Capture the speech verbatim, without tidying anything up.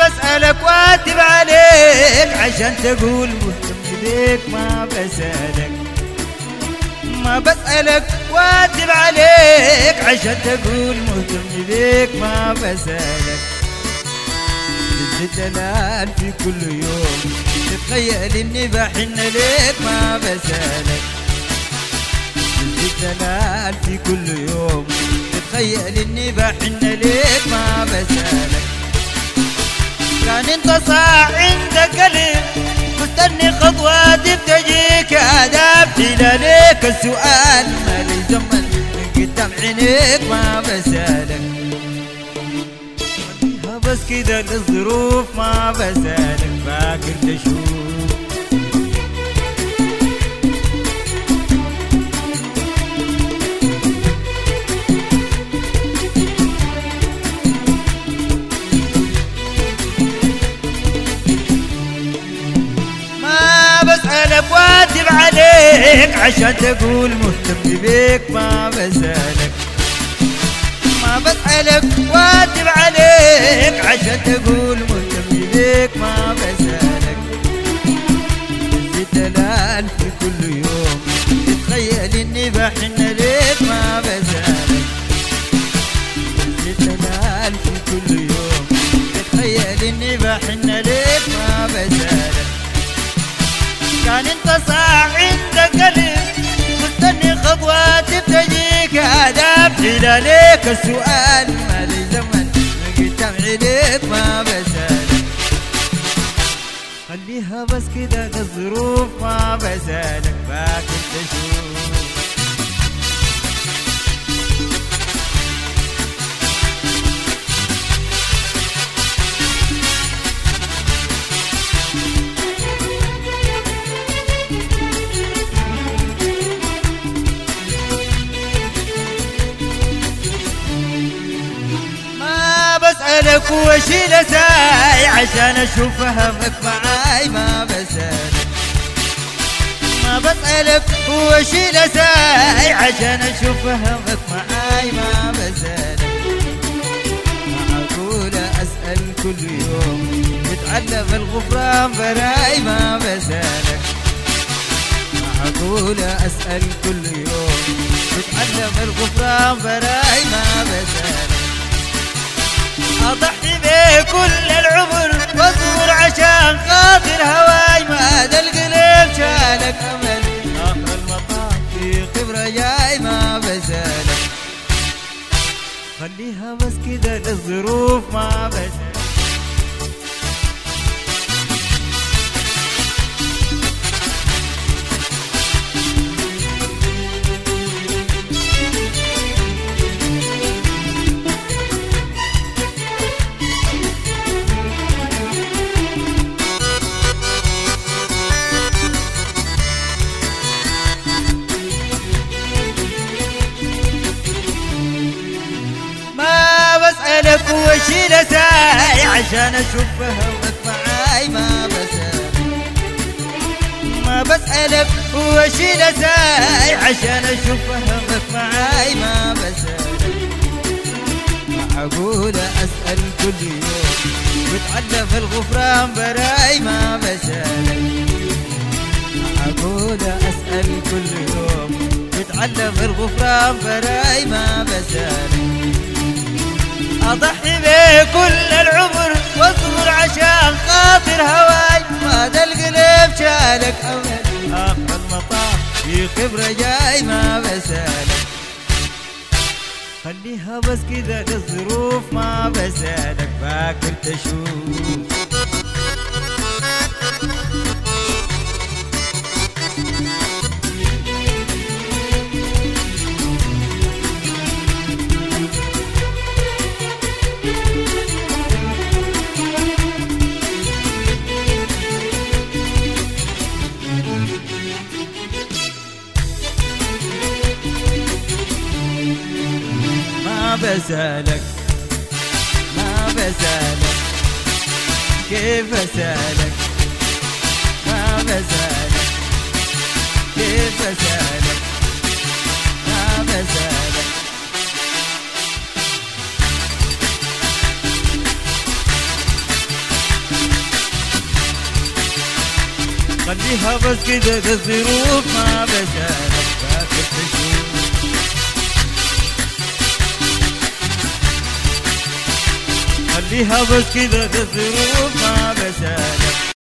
بسألك واتب عليك عشان تقول مهتم بيك، ما بسألك ما بسألك واتب عليك عشان تقول مهتم بيك، ما بسألك دلال في كل يوم تتخيل اني بحن ليك، ما بسألك دلال في كل يوم تتخيل اني بحن ليك، ما بسألك كان انت صاع عندك قلب مستني خطواتي بتجيك، آداب ليك السؤال ما لي زمن من قدام عينيك، ما بسألك بس كده للظروف، ما بسألك فاكر تشوف ما بسألك واتب عليك عشان تقول مهتم بيك، ما بسألك ما بسألك واتب عليك عشان تقول مهتم بيك، ما بسألك دلال في كل يوم تتخيل اني بحن ليك، ما بسألك دلال في كل يوم تتخيل اني بحن ليك، ما بسألك كان انت صاع عندك قلب مستني خطواتي بتجيك، آداب ليك السؤال ما لي زمن من قدام عينيك، ما بسألك خليها بس كده للظروف، ما بسألك فاكر تشوف بسألك واشيل ساي عشان اشوف همك معاي، ما بسألك ما بسألك واشيل ساي عشان اشوف همك معاي، ما بسألك معقولة اسأل كل يوم تتعلم الغفران براي، ما بسألك معقولة اسأل كل يوم تتعلم الغفران براي، ما بسألك أضحي بكل العمر واصبر عشان خاطر هواي، ما هذا القلب شالك أمل آخر المطاف في خبرة جاي، ما بسألك خليها بس كده للظروف، ما بسألك بسألك واشيل ساي عشان اشوف همك معاي، ما بسألك ما بسألك واشيل ساي عشان اشوف همك معاي، ما بسألك معقولة اسأل كل يوم بتعلم الغفران براي، ما بسألك معقولة اسأل كل يوم بتعلم الغفران براي، ما بسألك أضحي بكل العمر واصبر عشان خاطر هواي، ما هذا القلب شالك أمل آخر المطاف في خبرة جاي، ما بسألك خليها بس كده للظروف، ما بسألك فاكر تشوف بسألك ما بسألك كيف أسألك، ما بسألك كيف أسألك، ما بسألك خليها بس كده ده الظروف ما بسالك فاكر تشوف خليها بس كده ده الظروف ما بسالك